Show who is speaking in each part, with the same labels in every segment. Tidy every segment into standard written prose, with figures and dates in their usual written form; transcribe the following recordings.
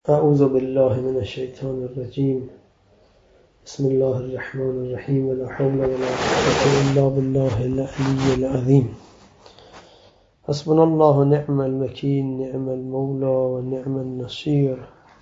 Speaker 1: اعوذ بالله من الشیطان الرجیم. بسم الله الرحمن الرحیم. ولا حول ولا قوة الا بالله العلی العظیم. حسبنا الله و نعم الوکیل، نعم المولى و نعم النصیر.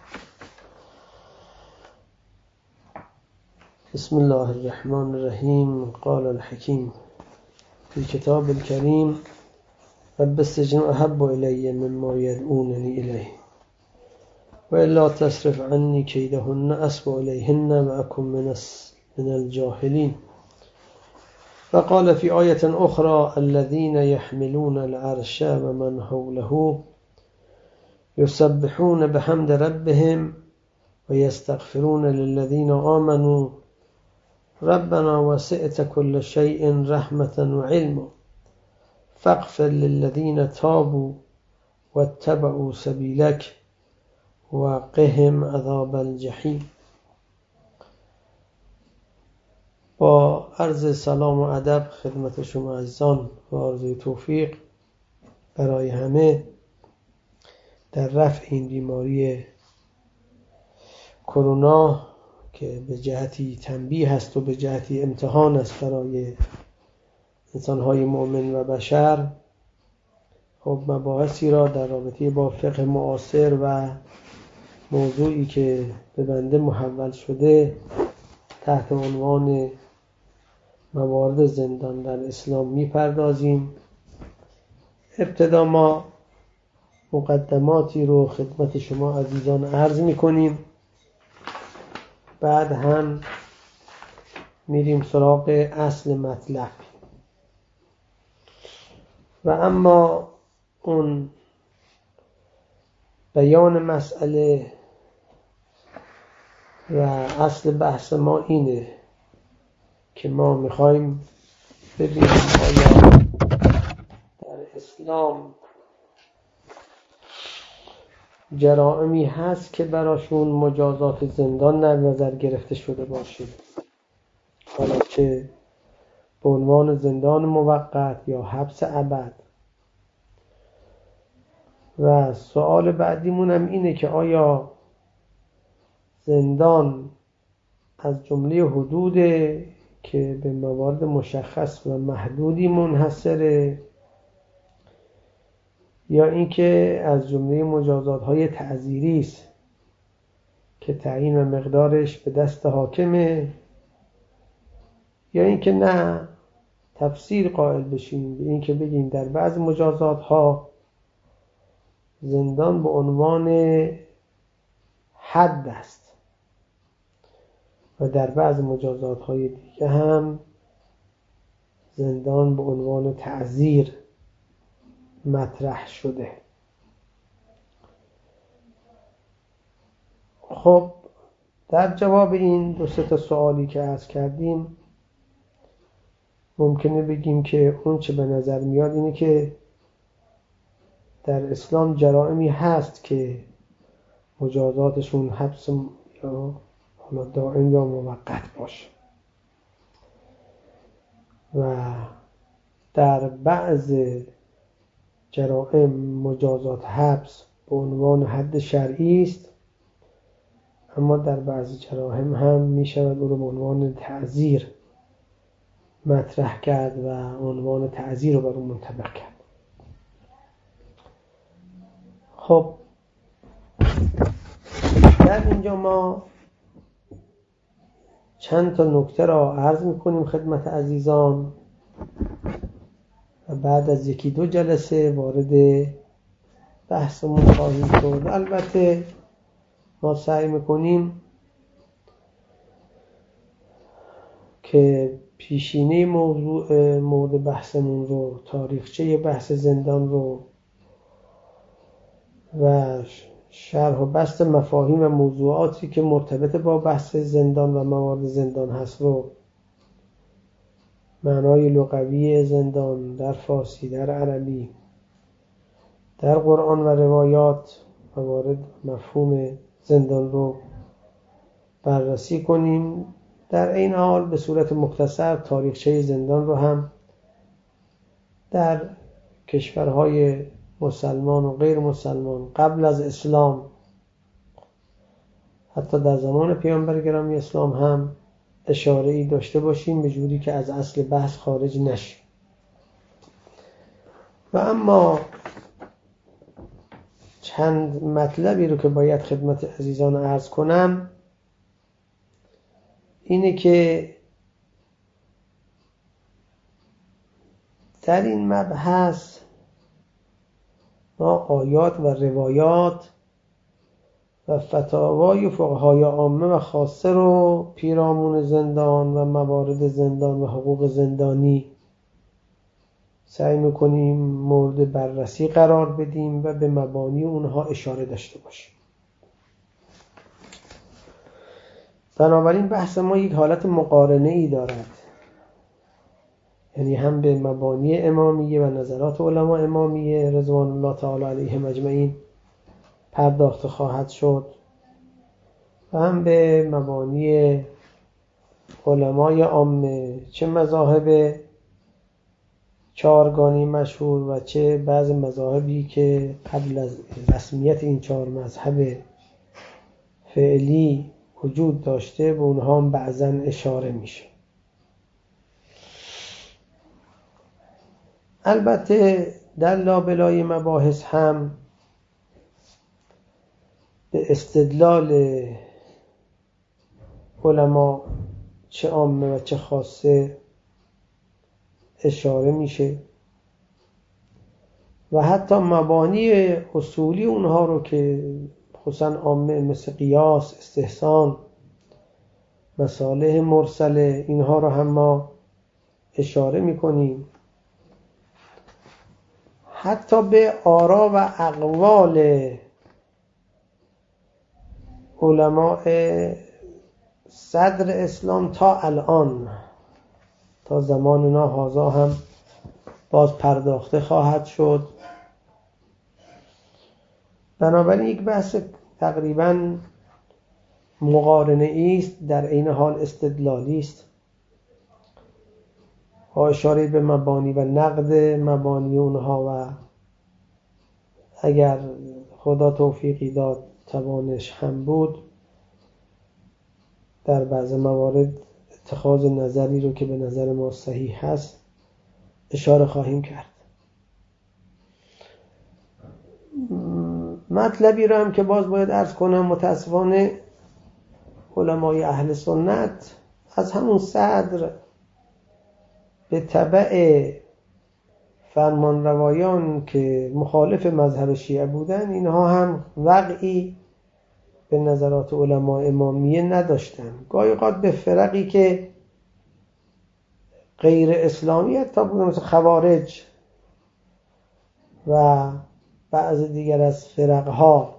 Speaker 1: بسم الله الرحمن الرحیم. قال الحکیم فی کتاب الکریم: رب السجن احب الی مما یدعوننی الیه و الا تصرف عنی کیدهن اصب الیهن و اکن من الجاهلین. وقال في آية أخرى: الذين يحملون العرش ومن حوله يسبحون بحمد ربهم ويستغفرون للذين آمنوا ربنا وسعت كل شيء رحمة وعلما فاغفر للذين تابوا واتبعوا سبيلك وقهم عذاب الجحیم. با عرض سلام و ادب خدمت شما عزیزان و آرزوی توفیق برای همه در رفع این بیماری کرونا که به جهتی تنبیه است و به جهتی امتحان است برای انسان‌های مؤمن و بشر. خب مباحثی را در رابطه با فقه معاصر و موضوعی که به بنده محول شده تحت عنوان موارد زندان در اسلام میپردازیم. ابتدا ما مقدماتی رو خدمت شما عزیزان عرض میکنیم، بعد هم میریم سراغ اصل مطلب. و اما اون بیان مسئله و اصل بحث ما اینه که ما میخوایم ببینیم آیا در اسلام جرائمی هست که براشون مجازات زندان در نظر گرفته شده باشه، حالا چه به عنوان زندان موقت یا حبس ابد. و سوال بعدیمون هم اینه که آیا زندان از جمله حدوده که به موارد مشخص و محدودی منحصره، یا اینکه از جمله مجازات‌های تعزیری است که تعیین و مقدارش به دست حاکمه، یا اینکه نه تفسیر قائل بشیم به اینکه بگیم در بعض مجازات‌ها زندان به عنوان حد است و در بعض مجازات‌های دیگه هم زندان به عنوان تعزیر مطرح شده. خب در جواب این دو سه تا سوالی که عرض کردیم ممکنه بگیم که اون چه به نظر میاد اینه که در اسلام جرائمی هست که مجازاتشون حبس یا دائم یا موقت باشه، و در بعض جرائم مجازات حبس به عنوان حد شرعی است، اما در بعض جرائم هم می شود او رو به عنوان تعزیر مطرح کرد و عنوان تعزیر رو بر اون منطبق کرد. خب در اینجا ما چند تا نکته را عرض میکنیم خدمت عزیزان و بعد از یکی دو جلسه وارد بحثمون خواهیم شد. البته ما سعی میکنیم که پیشینه موضوع مورد بحثمون رو، تاریخچه بحث زندان رو و شرح و بسط مفاهیم و موضوعاتی که مرتبط با بحث زندان و موارد زندان هست رو، معنای لغوی زندان در فارسی، در عربی، در قرآن و روایات، موارد مفهوم زندان رو بررسی کنیم. در این حال به صورت مختصر تاریخچه زندان رو هم در کشورهای مسلمان و غیر مسلمان قبل از اسلام حتی در زمان پیامبر گرامی اسلام هم اشاره ای داشته باشیم به جوری که از اصل بحث خارج نشیم. و اما چند مطلبی رو که باید خدمت عزیزان عرض کنم اینه که در این مبحث ما آیات و روایات و فتاوای فقهای عامه و خاصه رو پیرامون زندان و موارد زندان و حقوق زندانی سعی میکنیم مورد بررسی قرار بدیم و به مبانی اونها اشاره داشته باشیم. بنابراین بحث ما یک حالت مقارنه ای دارد، یعنی هم به مبانی امامیه و نظرات علما امامیه رضوان الله تعالی علیهم اجمعین پرداخته خواهد شد و هم به مبانی علمای عامه، چه مذاهب چهارگانی مشهور و چه بعض مذاهبی که قبل از رسمیت این 4 مذهب فعلی وجود داشته به اونها هم بعضاً اشاره میشه. البته در لابلای مباحث هم به استدلال علما چه عامه و چه خاصه اشاره میشه و حتی مبانی اصولی اونها رو که خصوصا عامه مثل قیاس، استحسان، مصالح مرسله، اینها رو هم ما اشاره میکنیم. حتی به آرا و اقوال علماء صدر اسلام تا الان، تا زماننا هذا هم باز پرداخته خواهد شد. بنابراین یک بحث تقریباً مقارنه است، در عین حال استدلالی است، با اشاره به مبانی و نقد مبانی اونها و اگر خدا توفیقی داد توانش هم بود در بعض موارد اتخاذ نظری رو که به نظر ما صحیح هست اشاره خواهیم کرد. مطلبی رو هم که باز باید عرض کنم، متاسفانه علمای اهل سنت از همون صدر به تبع فرمان روایان که مخالف مذهب شیعه بودن، اینها هم وقعی به نظرات علماء امامیه نداشتن. گاهی اوقات به فرقی که غیر اسلامیت تا بودن مثل خوارج و بعض دیگر از فرقها،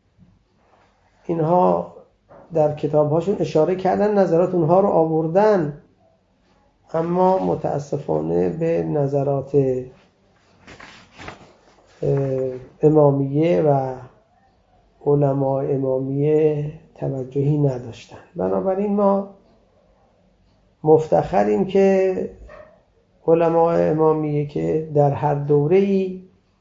Speaker 1: اینها در کتابهاشون اشاره کردن، نظرات اونها رو آوردن، اما متاسفانه به نظرات امامیه و علماء امامیه توجهی نداشتن. بنابراین ما مفتخریم که علماء امامیه که در هر دوره‌ای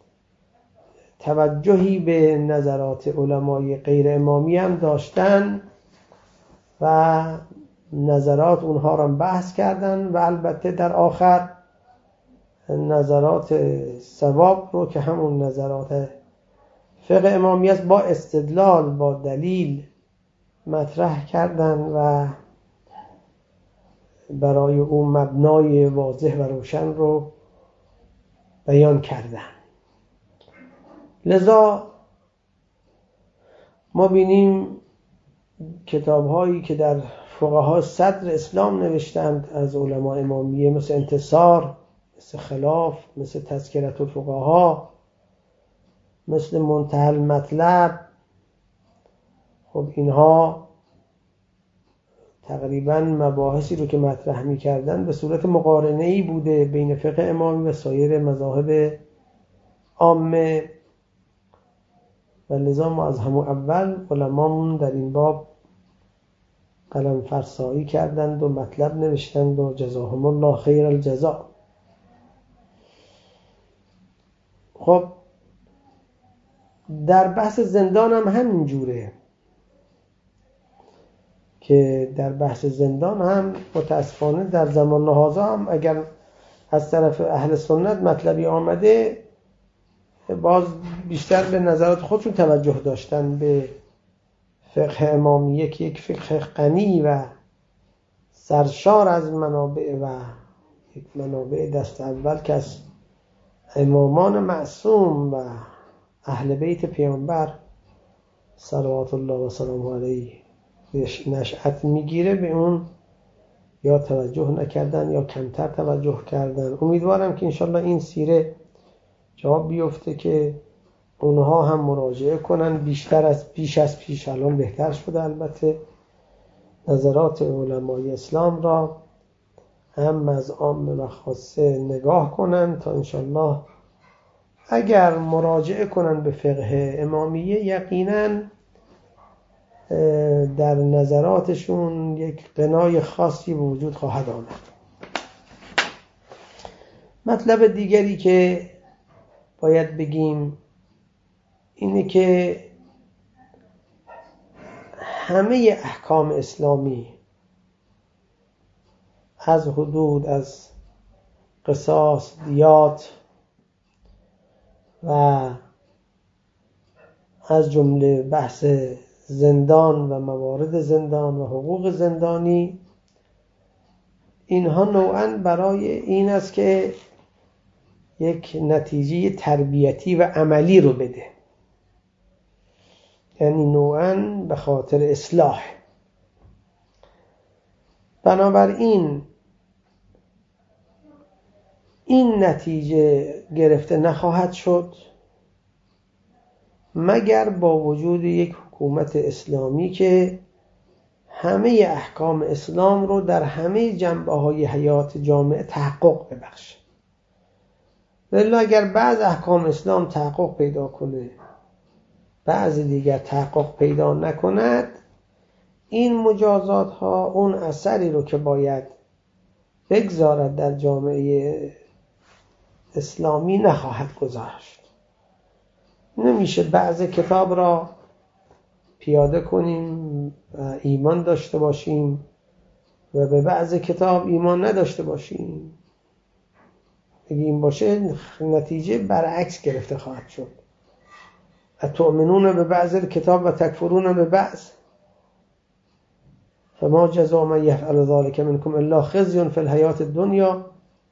Speaker 1: توجهی به نظرات علمای غیر امامی هم داشتن و نظرات اونها را بحث کردن و البته در آخر نظرات صواب رو که همون نظرات فقه امامی است با استدلال، با دلیل مطرح کردن و برای اون مبنای واضح و روشن رو بیان کردن. لذا ما بینیم کتاب‌هایی که در فقها صدر اسلام نوشتند از علماء امامیه، مثل انتصار، مثل خلاف، مثل تذکرة الفقها، مثل منتهی المطلب، خب اینها تقریباً مباحثی رو که مطرح می‌کردن به صورت مقارنه‌ای بوده بین فقه امامی و سایر مذاهب عامه و لذا ما از همون اول علمامون در این باب قلم فرسایی کردند و مطلب نوشتند و جزاهم الله خیر الجزا. خب در بحث زندان هم همین جوره. که در بحث زندان هم متاسفانه در زمان حاضر هم اگر از طرف اهل سنت مطلبی آمده، باز بیشتر به نظرات خودشون توجه داشتن به فقه امامیه که یک فقه غنی و سرشار از منابع و یک منابع دست اول که از امامان معصوم و اهل بیت پیامبر صلوات الله و سلام علیه نشأت میگیره، به اون یا توجه نکردن یا کمتر توجه کردن. امیدوارم که انشالله این سیره جواب بیفته که اونها هم مراجعه کنن بیشتر از پیش. الان بهتر شده البته، نظرات علمای اسلام را هم از عام و خاصه نگاه کنن تا انشالله اگر مراجعه کنن به فقه امامیه یقینا در نظراتشون یک غنای خاصی به وجود خواهد آمد. مطلب دیگری که باید بگیم اینه که همه احکام اسلامی از حدود، از قصاص، دیات و از جمله بحث زندان و موارد زندان و حقوق زندانی، اینها نوعاً برای این است که یک نتیجه تربیتی و عملی رو بده، یعنی نوعاً به خاطر اصلاح. بنابراین این نتیجه گرفته نخواهد شد مگر با وجود یک حکومت اسلامی که همه احکام اسلام رو در همه جنبه‌های حیات جامعه تحقق ببخشه. ولی اگر بعض احکام اسلام تحقق پیدا کنه، بعض دیگر تحقق پیدا نکند، این مجازات ها اون اثری رو که باید بگذارد در جامعه اسلامی نخواهد گذاشت. نمیشه بعض کتاب را پیاده کنیم و ایمان داشته باشیم و به بعض کتاب ایمان نداشته باشیم. اگه این باشه نتیجه برعکس گرفته خواهد شد. اتؤمنون به بعض کتاب و تکفرون به بعض فما جزاء من یفعل ذلک منکم الا خزی فی الحیاة الدنیا.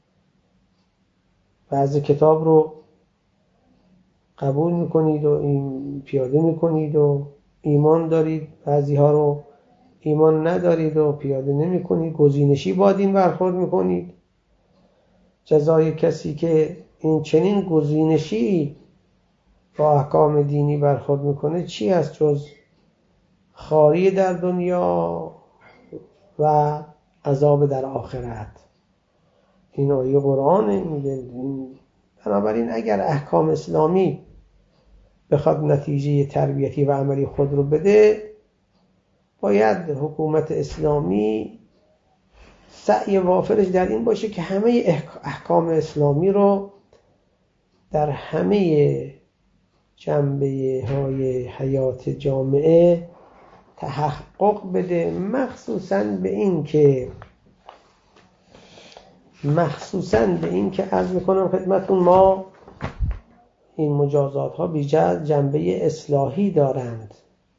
Speaker 1: بعض کتاب رو قبول میکنید و این پیاده میکنید و ایمان دارید، بعضی ها رو ایمان ندارید و پیاده نمی کنید، گزینشی با دین برخورد میکنید. جزای کسی که این چنین گزینشی با احکام دینی برخورد میکنه چی است جز خواری در دنیا و عذاب در آخرت. این آیه قرآن میگه. بنابراین اگر احکام اسلامی بخواد نتیجه تربیتی و عملی خود رو بده، باید حکومت اسلامی سعی وافرش در این باشه که همه احکام اسلامی رو در همه جنبه های حیات جامعه تحقق بده، مخصوصاً به این که عرض میکنم خدمتون، ما این مجازات ها بیشتر جنبه اصلاحی دارند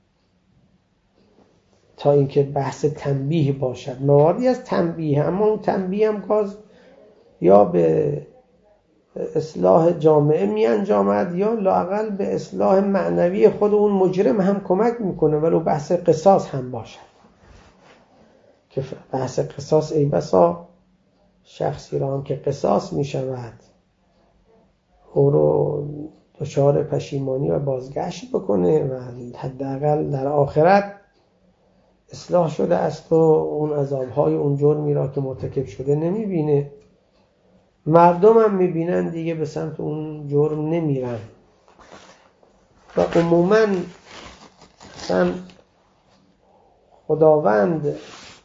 Speaker 1: تا اینکه بحث تنبیه باشد. مواردی از تنبیه، اما اون تنبیه هم باز یا به اصلاح جامعه می انجامد یا لااقل به اصلاح معنوی خود اون مجرم هم کمک میکنه، ولو بحث قصاص هم باشد که بحث قصاص ای بسا شخصی را هم که قصاص می شود او رو دچار پشیمانی و بازگشت بکنه و حداقل در آخرت اصلاح شده است و اون عذابهای اون جرمی را که مرتکب شده نمی بینه. مردم هم می بینن دیگه به سمت اون جرم نمیرن و عموماً خداوند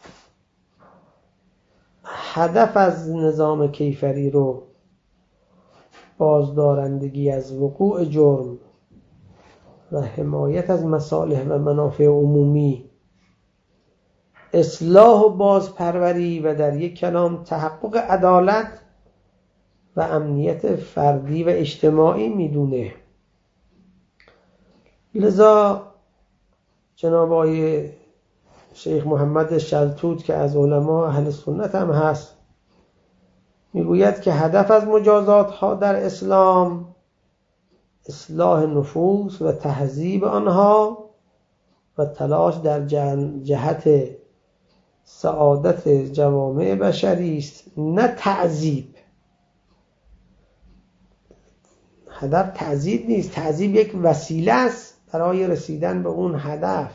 Speaker 1: هدف از نظام کیفری رو بازدارندگی از وقوع جرم و حمایت از مصالح و منافع عمومی اصلاح و بازپروری و در یک کلام تحقق عدالت و امنیت فردی و اجتماعی میدونه. لذا جناب آقای شیخ محمد شلتوت که از علما اهل سنت هم هست میگوید که هدف از مجازات ها در اسلام اصلاح نفوس و تهذیب آنها و تلاش در جهت سعادت جوامع بشری است، نه تعذیب. هدف تعذیب نیست، تعذیب یک وسیله است برای رسیدن به اون هدف.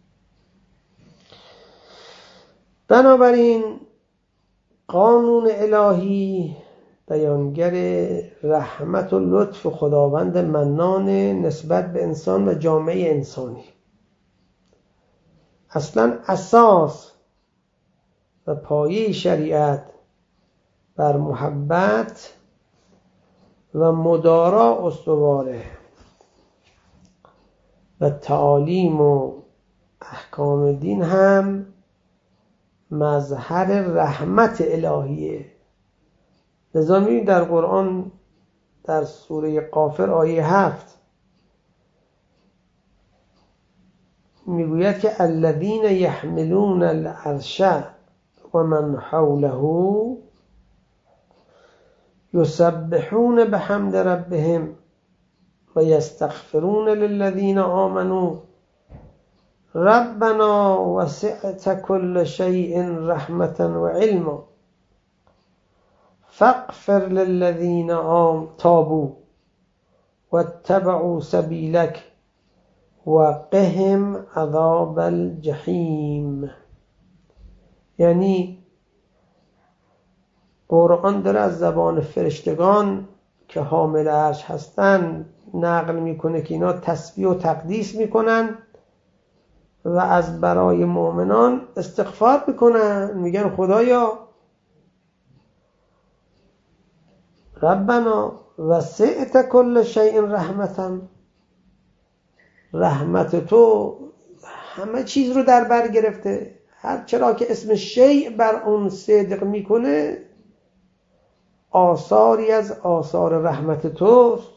Speaker 1: بنابراین قانون الهی بیانگر رحمت و لطف خداوند منان نسبت به انسان و جامعه انسانی. اصلا اساس و پایه شریعت بر محبت و مدارا استواره و تعالیم و احکام دین هم مظهر رحمت الهیه. لذا می‌بینید در قرآن در سوره غافر آیه 7 میگوید که الذین یحملون العرش و من حوله یسبحون بحمد ربهم و یستغفرون للذین آمنوا ربنا وسعت كل شيء رحمة وعلما فاغفر للذين تابوا واتبعوا سبيلك وقهم عذاب الجحیم. یعنی قرآن داره از زبان فرشتگان که حامل عرش هستن نقل میکنه که اینا تسبیح و تقدیس میکنن و از برای مؤمنان استغفار میکنن، میگن خدایا ربنا وسعت كل شيء رحمتا، رحمت تو همه چیز رو در بر گرفته. هر چرا که اسم شیء بر اون صدق میکنه آثاری از آثار رحمت توست.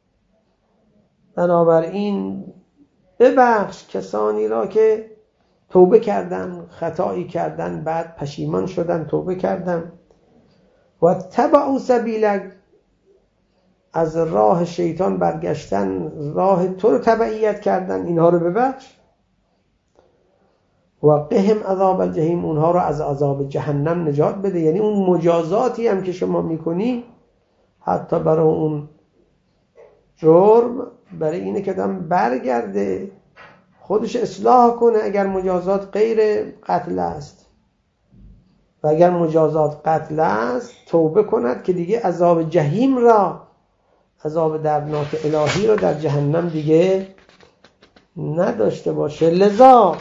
Speaker 1: بنابراین ببخش کسانی را که توبه کردن، خطایی کردن، بعد پشیمان شدن، توبه کردن. و تبعوا سبیلک، از راه شیطان برگشتن، راه تو رو تبعیت کردن، اینها رو ببخش. و قهم عذاب الجحیم، اونها رو از عذاب جهنم نجات بده. یعنی اون مجازاتی هم که شما میکنی حتی برای اون جرم، برای اینه که آدم برگرده خودش اصلاح کنه. اگر مجازات غیر قتل است و اگر مجازات قتل است توبه کند که دیگه عذاب جهیم را، عذاب دردناک الهی را در جهنم دیگه نداشته باشه. لذا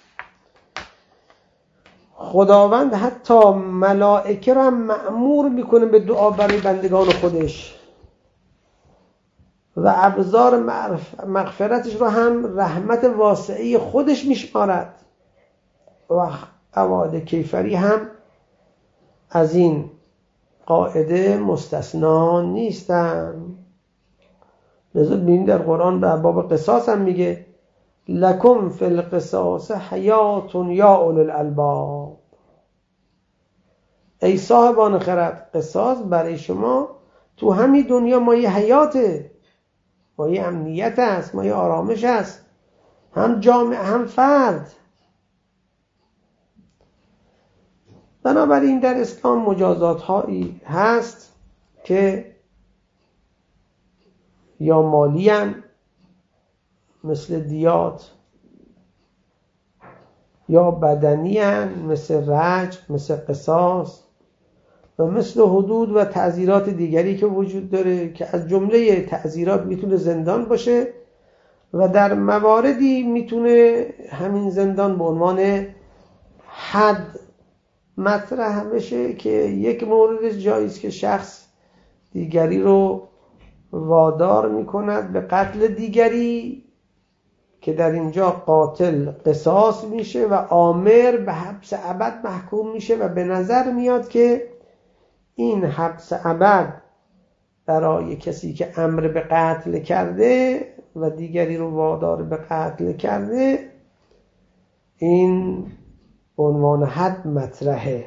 Speaker 1: خداوند حتی ملائکه را هم مأمور میکنه به دعا برای بندگان خودش و ابزار مغفرتش رو هم رحمت واسعی خودش میشمارد و قواعد کیفری هم از این قاعده مستثنا نیستن. لذا ببینید در قرآن در باب قصاص هم میگه لکم فی القصاص حیات یا اولو الالباب، ای صاحبان خرد قصاص برای شما تو همین دنیا مایه حیاته، مایه امنیت است، مایه آرامش است، هم جامعه هم فرد. بنابراین در اسلام مجازات هایی هست که یا مالی هن مثل دیات، یا بدنی هن مثل رجم، مثل قصاص و مثل حدود و تعزیرات دیگری که وجود داره که از جمله تعزیرات میتونه زندان باشه و در مواردی میتونه همین زندان به عنوان حد مطرح بشه که یک مورد جاییست که شخص دیگری رو وادار میکند به قتل دیگری که در اینجا قاتل قصاص میشه و آمر به حبس ابد محکوم میشه و به نظر میاد که این حبس ابد برای کسی که امر به قتل کرده و دیگری رو وادار به قتل کرده این عنوان حد مطرحه.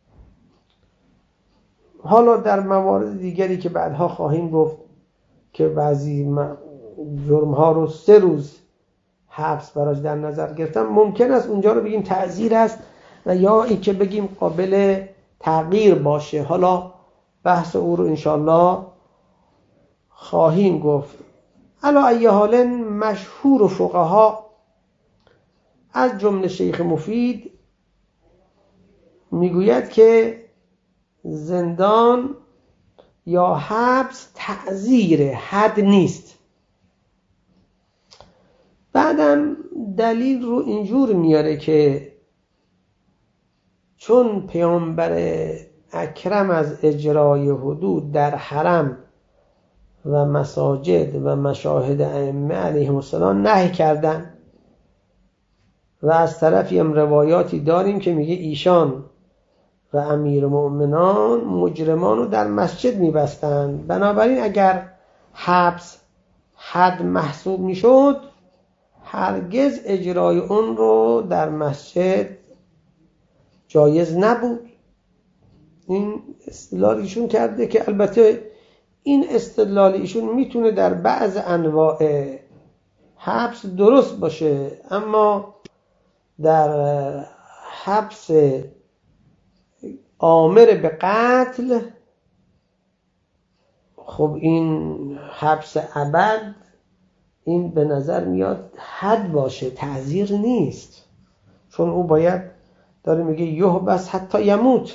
Speaker 1: حالا در موارد دیگری که بعدها خواهیم گفت که بعضی جرم ها رو 3 روز حبس براش در نظر گرفتن، ممکن است اونجا رو بگیم تعزیر است و یا این که بگیم قابل تغییر باشه. حالا بحث او رو انشالله خواهیم گفت. علی ای حال مشهور فقها از جمله شیخ مفید میگوید که زندان یا حبس تعزیر، حد نیست. بعدم دلیل رو اینجور میاره که چون پیامبر اکرم از اجرای حدود در حرم و مساجد و مشاهد ائمه علیهم السلام نهی کردن و از طرفی هم روایاتی داریم که میگه ایشان و امیر مؤمنان مجرمان رو در مسجد میبستند، بنابراین اگر حبس حد محسوب میشد هرگز اجرای اون رو در مسجد جایز نبود. این استدلال ایشون کرده که البته این استدلال ایشون میتونه در بعض انواع حبس درست باشه، اما در حبس آمر به قتل خب این حبس ابد این به نظر میاد حد باشه، تعزیر نیست، چون او باید داره میگه یحبس حتی یموت،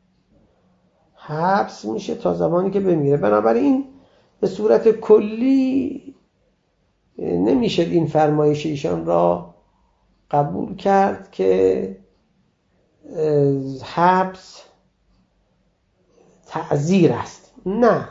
Speaker 1: حبس میشه تا زمانی که بمیره. بنابراین به صورت کلی نمیشه این فرمایش ایشان را قبول کرد که حبس تعزیر است. نه،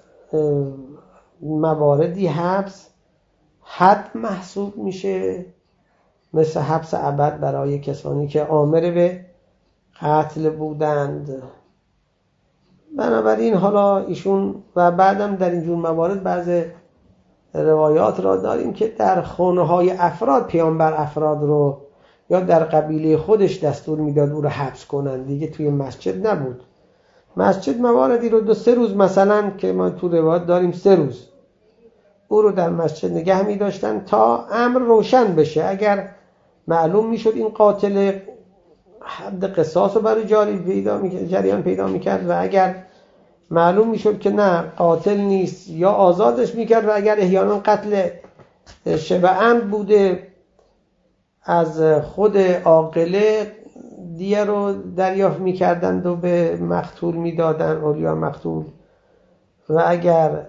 Speaker 1: مواردی حبس حد محسوب میشه، مثل حبس ابد برای کسانی که آمر به قتل بودند. بنابراین حالا ایشون و بعدم در اینجور موارد بعض روایات را داریم که در خانه های افراد پیامبر افراد رو یا در قبیله خودش دستور میداد او رو حبس کنن، دیگه توی مسجد نبود. مسجد مواردی رو 2-3 روز مثلا که ما تو روایات داریم 3 روز او رو در مسجد نگه می داشتن تا امر روشن بشه. اگر معلوم می شد این قاتل حد قصاص رو برای جریان پیدا می کرد و اگر معلوم می شد که نه قاتل نیست یا آزادش می کرد، و اگر احیانا قتل شبه عمد بوده از خود عاقله دیه رو دریافت می کردند و به مقتول می دادن، اولیا مقتول. و اگر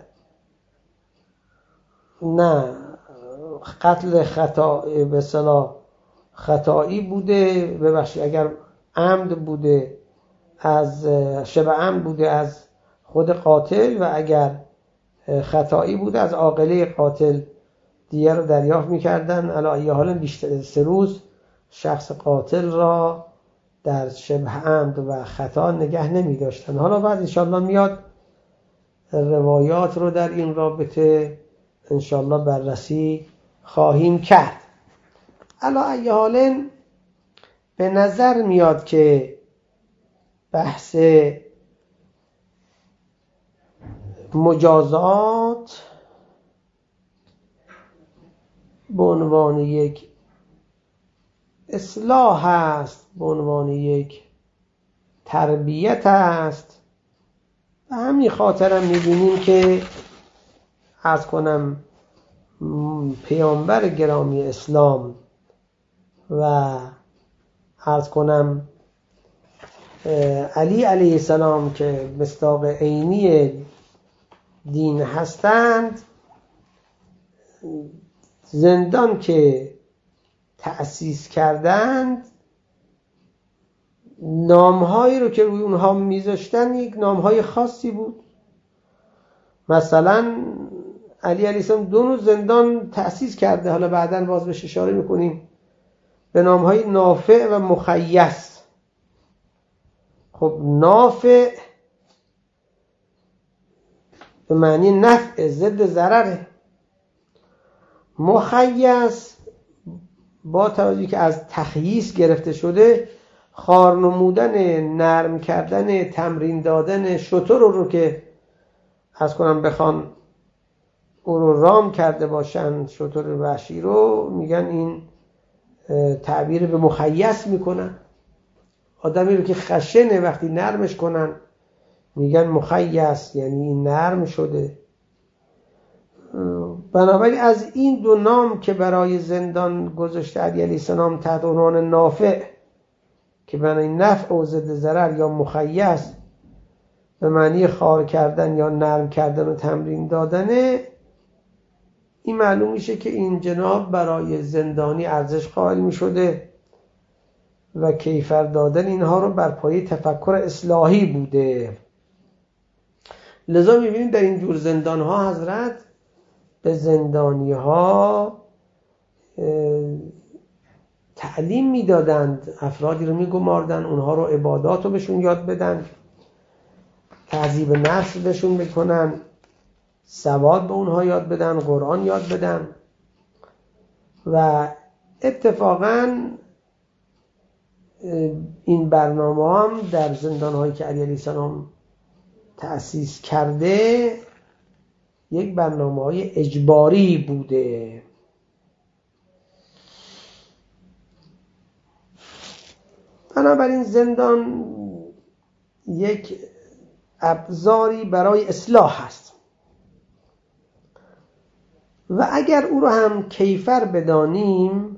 Speaker 1: نه قتل خطا به اصطلاح خطایی بوده، ببخشید اگر عمد بوده از شبه عمد بوده از خود قاتل و اگر خطایی بوده از عاقله قاتل دیه رو دریافت می‌کردن. علی ای حال بیشتر 3 روز شخص قاتل را در شبه عمد و خطا نگه نمی داشتن. حالا بعد انشاءالله میاد روایات رو در این رابطه انشاءالله بررسی خواهیم کرد. علی ای حال به نظر میاد که بحث مجازات به عنوان یک اصلاح است، به عنوان یک تربیت است. به همین خاطرم می‌بینیم که عرض کنم پیامبر گرامی اسلام و عرض کنم علی علیه السلام که مصداق عینی دین هستند، زندان که تأسیس کردند نامهایی رو که روی اونها میذاشتن یک نامهای خاصی بود. مثلا علی علیه السلام 2 نوع زندان تأسیس کرده، حالا بعداً باز بهش اشاره میکنیم، به نامهای نافع و مخیص. خب نافع به معنی نفع، ضد ضرره. مخیص با توجهی که از تخییص گرفته شده، خار نمودن، نرم کردن، تمرین دادن شتر رو که از کنم بخوان او رو رام کرده باشن، شتر وحشی رو، میگن این تعبیر به مخیص میکنن. آدمی رو که خشنه وقتی نرمش کنن میگن مخیص، یعنی این نرم شده. بنابراین از این 2 نام که برای زندان گذاشته علی علیه السلام تحت عنوان نافع که معنی نفع و ضد ضرر، یا مخیص به معنی خار کردن یا نرم کردن و تمرین دادنه، این معلوم میشه که این جناب برای زندانی ارزش قائل میشده و کیفر دادن اینها رو بر پایه تفکر اصلاحی بوده. لذا میبینیم در این جور زندان ها حضرت به زندانی ها تعلیم میدادند، افرادی رو میگماردن، اونها رو عبادات رو بهشون یاد بدن، تعذیب نفس بهشون بکنن، سواد به اونها یاد بدن، قرآن یاد بدن. و اتفاقاً این برنامه هم در زندان هایی که علی علیه السلام تأسیس کرده یک برنامه های اجباری بوده. بنابراین زندان یک ابزاری برای اصلاح هست و اگر او رو هم کیفر بدانیم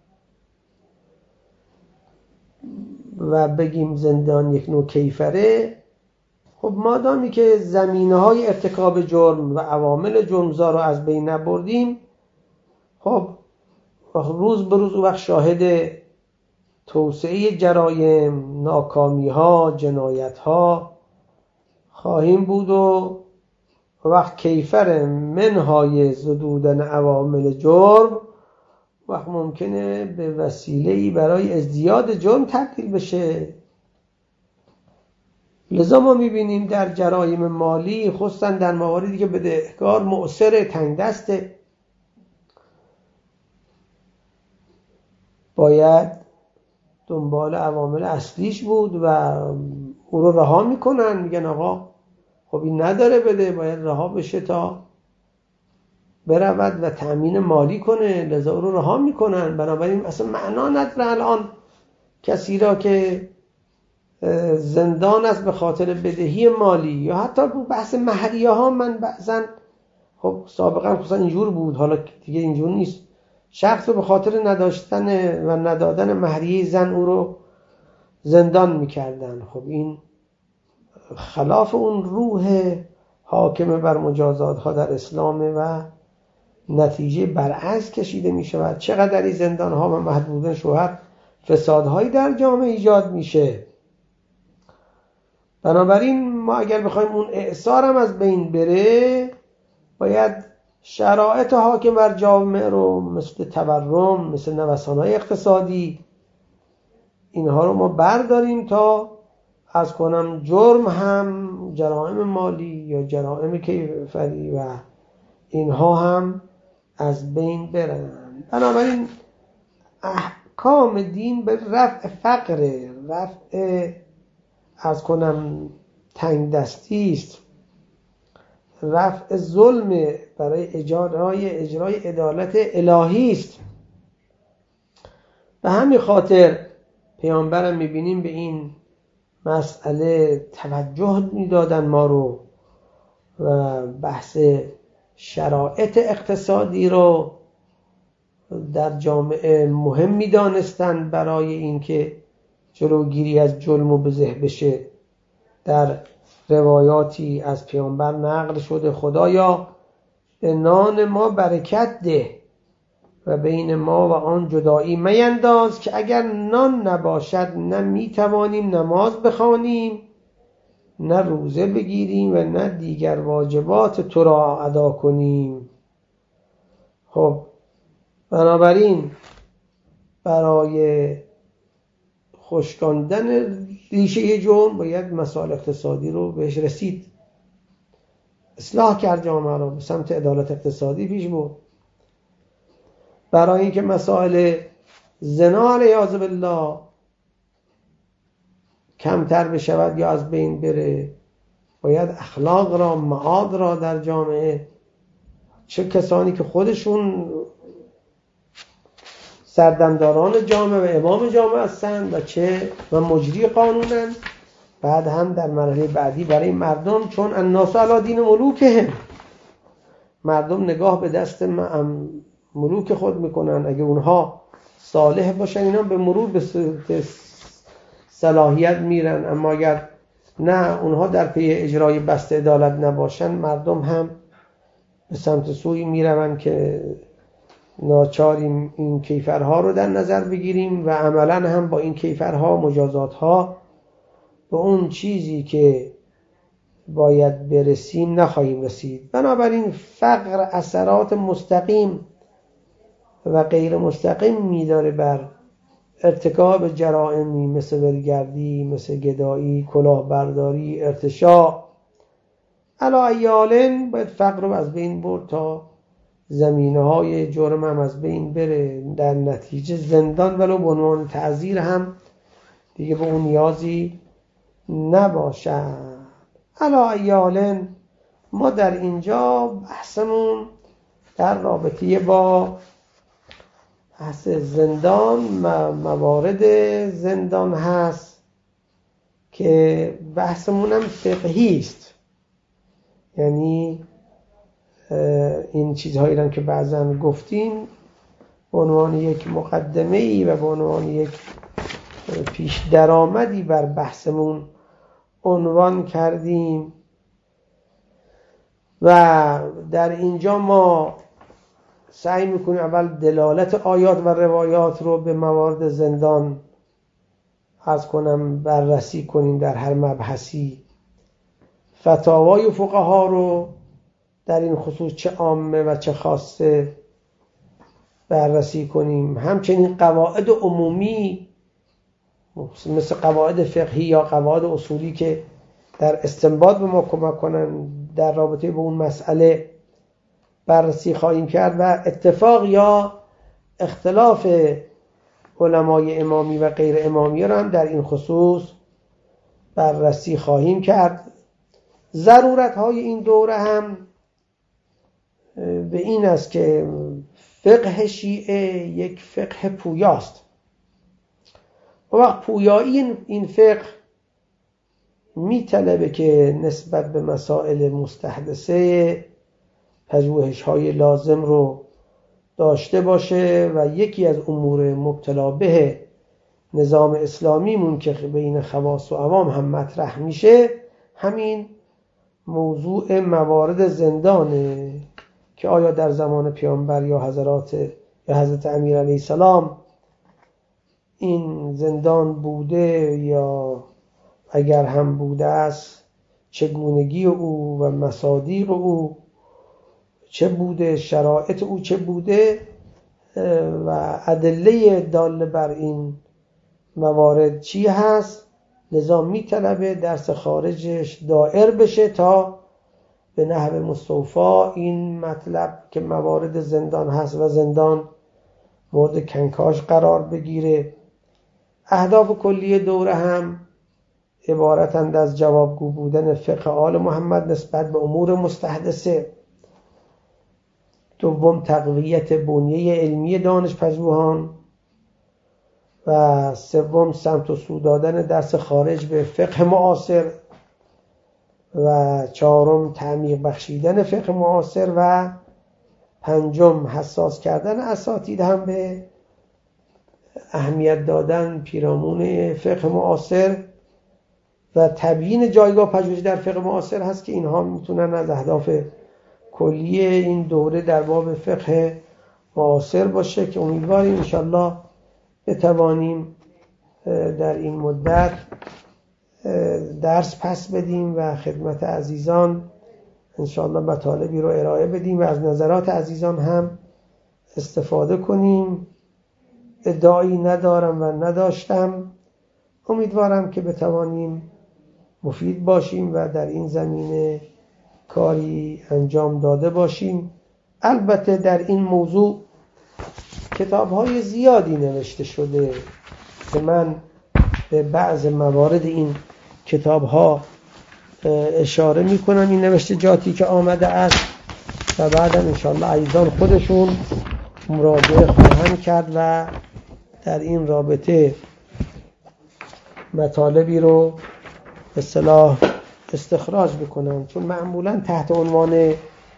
Speaker 1: و بگیم زندان یک نوع کیفره، خب مادامی که زمینه‌های ارتکاب جرم و عوامل جرمزا رو از بین نبردیم، خب روز به روز او وقت شاهد توسعه جرایم، ناکامی‌ها، جنایت‌ها خواهیم بود و وقت کیفر منهای زدودن عوامل جرم وقت ممکنه به وسیله‌ای برای ازدیاد جرم تبدیل بشه. لذا ما میبینیم در جرایم مالی، خصوصا در مواردی که بدهکار معسر، تنگ دسته، باید دنبال عوامل اصلیش بود و او رو رها میکنن، میگن آقا خب این نداره بده، باید رها بشه تا برود و تأمین مالی کنه، لذا او رو رها میکنن. بنابراین اصلا معنا نداره الان کسی را که زندان است به خاطر بدهی مالی، یا حتی بحث مهریه ها، من بعضا خب سابقا خصوصا اینجور بود، حالا دیگه اینجور نیست، شخص رو به خاطر نداشتن و ندادن مهریه زن او رو زندان میکردن. خب این خلاف اون روح حاکم بر مجازات ها در اسلام و نتیجه برعکس کشیده میشود. چقدر این زندان ها و محدودن شوهر فسادهایی در جامعه ایجاد میشه. بنابراین ما اگر بخوایم اون اعصار هم از بین بره، باید شرایط حاکم بر جامعه رو مثل تورم، مثل نوسان‌های اقتصادی، اینها رو ما برداریم تا از کنم جرم هم، جرائم مالی یا جرائم کیفری و اینها هم از بین برن. بنابراین احکام دین به رفع فقر، رفع از کنم تنگ دستی است، رفع ظلم، برای اجرای عدالت الهی است. به همین خاطر پیامبرم میبینیم به این مسئله توجه میدادن ما رو و بحث شرایط اقتصادی رو در جامعه مهم میدانستند برای اینکه جلوگیری از ظلم و بزه بشه. در روایاتی از پیامبر نقل شده خدایا به نان ما برکت ده و بین ما و آن جدایی مینداز که اگر نان نباشد نه میتوانیم نماز بخوانیم نه روزه بگیریم و نه دیگر واجبات تو را ادا کنیم. خب بنابراین برای خشکاندن ریشه جرم باید مسائل اقتصادی رو بهش رسید، اصلاح کرد، جامعه رو به سمت عدالت اقتصادی پیش برد. برای اینکه مسائل زنا علیاذ بالله کمتر بشود یا از بین بره، باید اخلاق را، معاد را در جامعه، چه کسانی که خودشون سردمداران جامعه و امام جامعه هستند و مجری قانونن، بعد هم در مرحله بعدی برای مردم، چون الناس علی دین ملوکهم، مردم نگاه به دست ملوک خود میکنن. اگه اونها صالح باشن اینا به مرور به صلاحیت میرن، اما اگر نه اونها در پی اجرای بسته عدالت نباشن، مردم هم به سمت سوی میرون که ناچاریم این کیفرها رو در نظر بگیریم و عملا هم با این کیفرها، مجازاتها به اون چیزی که باید برسیم نخواهیم رسید. بنابراین فقر اثرات مستقیم و غیر مستقیم میداره بر ارتکاب جرائمی مثل ولگردی، مثل گدایی، کلاهبرداری، ارتشاء. علی ایالن باید فقر رو از بین برد تا زمینه‌های جرم هم از بین بره، در نتیجه زندان ولو به عنوان تعزیر هم دیگه به اون نیازی نباشد. علی ایالن ما در اینجا بحثمون در رابطه با بحث زندان و موارد زندان هست که بحثمون هم فقهی است. یعنی این چیزهایی را که بعضا گفتیم به عنوان یک مقدمه‌ای و به عنوان یک پیش درآمدی بر بحثمون عنوان کردیم و در اینجا ما سعی میکنیم اول دلالت آیات و روایات رو به موارد زندان عرض کنم بررسی کنیم در هر مبحثی، فتاوای فقها رو در این خصوص چه عامه و چه خاصه بررسی کنیم، همچنین قواعد عمومی مثل قواعد فقهی یا قواعد اصولی که در استنباط به ما کمک کنن در رابطه با اون مسئله بررسی خواهیم کرد و اتفاق یا اختلاف علمای امامی و غیر امامی را هم در این خصوص بررسی خواهیم کرد. ضرورت های این دوره هم به این است که فقه شیعه یک فقه پویاست و وقت پویایی این فقه میطلبه که نسبت به مسائل مستحدثه پژوهش های لازم رو داشته باشه و یکی از امور مبتلا به نظام اسلامیمون که بین خواص و عوام هم مطرح میشه همین موضوع موارد زندانه که آیا در زمان پیامبر یا حضرت امیر علیه السلام این زندان بوده یا اگر هم بوده است چگونگی او و مصادیق او چه بوده، شرایط او چه بوده و ادله داله بر این موارد چی هست. لذا میطلبه درس خارجش دائر بشه تا به نحو مستوفا این مطلب که موارد زندان هست و زندان مورد کنکاش قرار بگیره. اهداف کلی دوره هم عبارتند از جوابگو بودن فقه آل محمد نسبت به امور مستحدثه، دوم تقویت بنیه علمی دانشپژوهان و سوم سمت و سو دادن درس خارج به فقه معاصر و چهارم تعمیق بخشیدن فقه معاصر و پنجم حساس کردن اساتید هم به اهمیت دادن پیرامون فقه معاصر و تبیین جایگاه پژوهش در فقه معاصر هست که اینها میتونن از اهداف کلی این دوره در باب فقه معاصر باشه که امیدواریم انشالله بتوانیم در این مدت درس پس بدیم و خدمت عزیزان انشاءالله مطالبی رو ارائه بدیم و از نظرات عزیزان هم استفاده کنیم. ادعایی ندارم و نداشتم. امیدوارم که بتوانیم مفید باشیم و در این زمینه کاری انجام داده باشیم. البته در این موضوع کتاب‌های زیادی نوشته شده که من به بعض موارد این کتاب‌ها اشاره می‌کنم، این نوشتجاتی که آمده است و بعداً انشاءالله عزیزان خودشون مراجعه خواهند کرد و در این رابطه مطالبی رو به اصطلاح استخراج بکنم، چون معمولاً تحت عنوان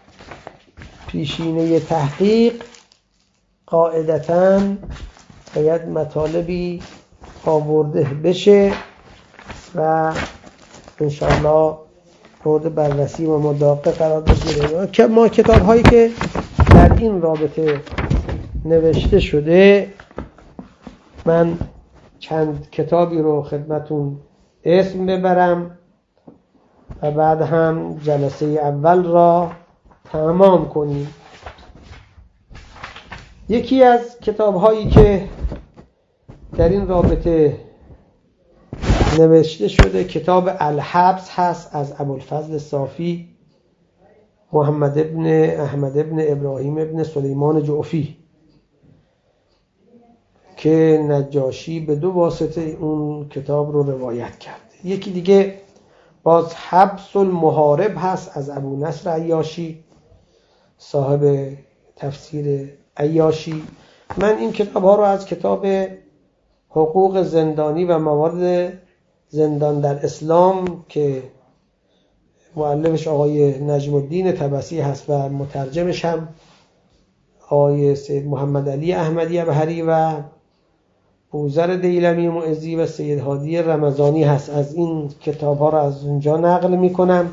Speaker 1: پیشینه تحقیق قاعدتاً باید مطالبی آورده بشه و انشاءالله مورد بررسی و مداقه قرار بگیره. که ما کتاب هایی که در این رابطه نوشته شده، من چند کتابی رو خدمتون اسم ببرم و بعد هم جلسه اول را تمام کنیم. یکی از کتاب هایی که در این رابطه نوشته شده کتاب الحبس هست از ابوالفضل صافی، محمد ابن احمد ابن ابراهیم ابن سلیمان جعفی، که نجاشی به 2 واسطه اون کتاب رو روایت کرد. یکی دیگه باز حبس المحارب هست از ابو نصر عیاشی، صاحب تفسیر عیاشی. من این کتاب ها رو از کتاب حقوق زندانی و موارد زندان در اسلام که مؤلفش آقای نجم الدین طبسی هست و مترجمش هم آقای سید محمد علی احمدی بهری و بوذر دیلمی معزی و سید هادی رمضانی هست، از این کتاب ها رو از اونجا نقل می کنم.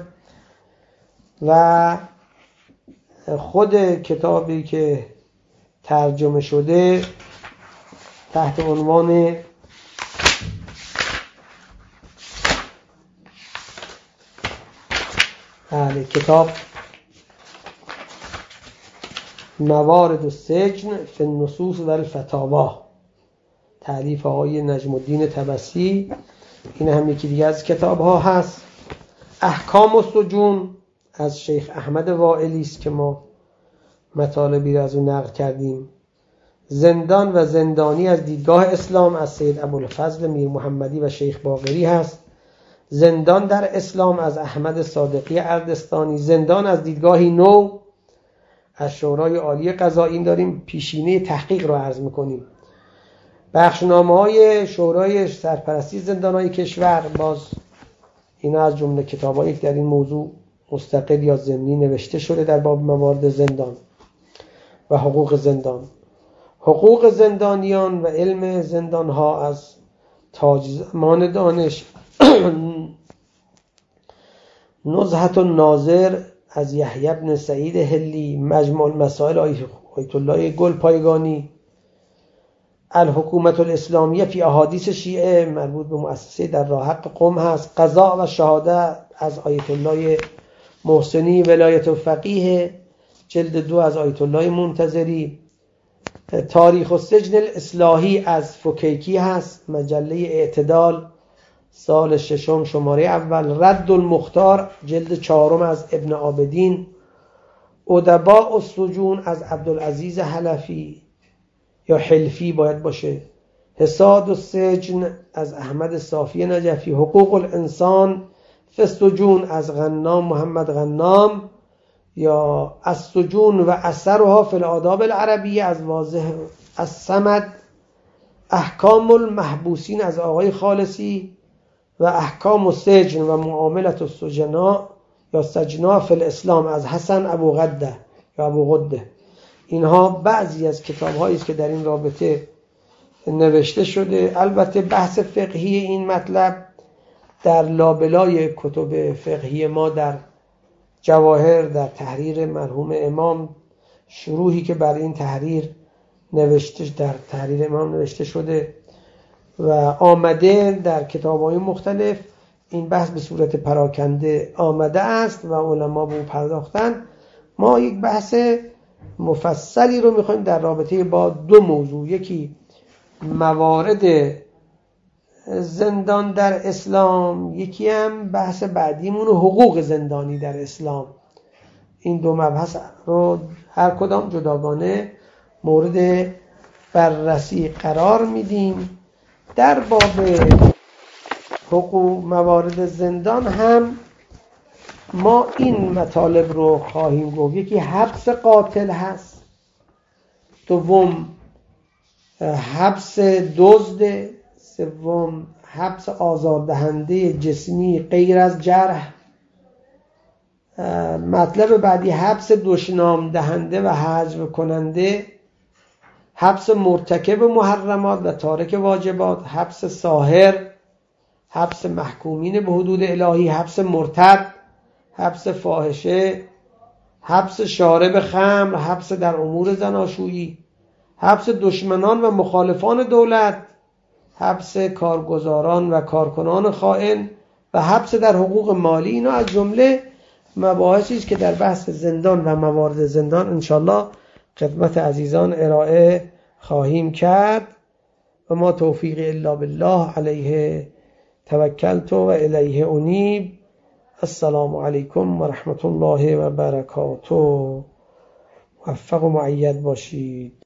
Speaker 1: و خود کتابی که ترجمه شده تحت عنوان کتاب موارد السجن فی النصوص و الفتاوی، تألیف آقای نجم الدین طبسی، این هم یکی دیگه از کتاب ها هست. احکام السجون از شیخ احمد وائلی است که ما مطالبی را از اون نقل کردیم. زندان و زندانی از دیدگاه اسلام از سید ابوالفضل میر محمدی و شیخ باقری هست. زندان در اسلام از احمد صادقی اردستانی. زندان از دیدگاهی نو از شورای عالی قضایی. داریم پیشینه تحقیق رو عرض میکنیم. بخشنامه‌های شورای سرپرستی زندان‌های کشور، باز اینا از جمله کتابایی که در این موضوع مستقل یا ضمنی نوشته شده در باب موارد زندان و حقوق زندان. حقوق زندانیان و علم زندان‌ها از تاج زمان دانش. نزهة الناظر از یحیی بن سعید هلی. مجموع المسائل آیت الله گلپایگانی. الحکومت الاسلامیه فی احادیث شیعه مربوط به مؤسسه در راه حق قم هست. قضاء و شهاده از آیت الله محسنی. ولایت الفقیه جلد 2 از آیت الله منتظری. تاریخ السجن الاصلاحی از فکیکی هست، مجله اعتدال سال 6 شماره اول. رد المختار جلد 4 از ابن عابدین. ادباء السجون از عبدالعزیز حلفی یا حلفی باید باشه. حساد السجن از احمد صافی نجفی. حقوق الانسان فی السجون از غنام محمد غنام یا السجون و اثرها فی الآداب العربیه از واضح الصمد. احکام المحبوسین از آقای خالصی و احکام السجن و معاملت السجنا یا سجنا فی الاسلام از حسن ابو غده یا ابو غده. اینها بعضی از کتاب‌هایی است که در این رابطه نوشته شده. البته بحث فقهی این مطلب در لابلای کتب فقهی ما در جواهر، در تحریر مرحوم امام، شروحی که بر این تحریر نوشته در تحریر امام نوشته شده و آمده در کتاب‌های مختلف. این بحث به صورت پراکنده آمده است و علما به اون پرداختن. ما یک بحث مفصلی رو میخوایم در رابطه با دو موضوع، یکی موارد زندان در اسلام، یکی هم بحث بعدیمون حقوق زندانی در اسلام. این دو مبحث رو هر کدام جداگانه مورد بررسی قرار میدیم. در باب حقوق موارد زندان هم ما این مطالب رو خواهیم گفت. یکی حبس قاتل هست، دوم حبس دزد، سوم حبس آزاردهنده جسمی غیر از جرح. مطلب بعدی حبس دشنام دهنده و حجب کننده، حبس مرتکب محرمات و تارک واجبات، حبس ساحر، حبس محکومین به حدود الهی، حبس مرتد، حبس فاحشه، حبس شارب خمر، حبس در امور زناشویی، حبس دشمنان و مخالفان دولت، حبس کارگزاران و کارکنان خائن و حبس در حقوق مالی. اینا از جمله مباحثی است که در بحث زندان و موارد زندان انشالله خدمت عزیزان ارائه خواهیم کرد. و ما توفیق الا بالله، علیه توکلت و الیه انیب. السلام علیکم و رحمت الله و برکاته. موفق و مؤید باشید.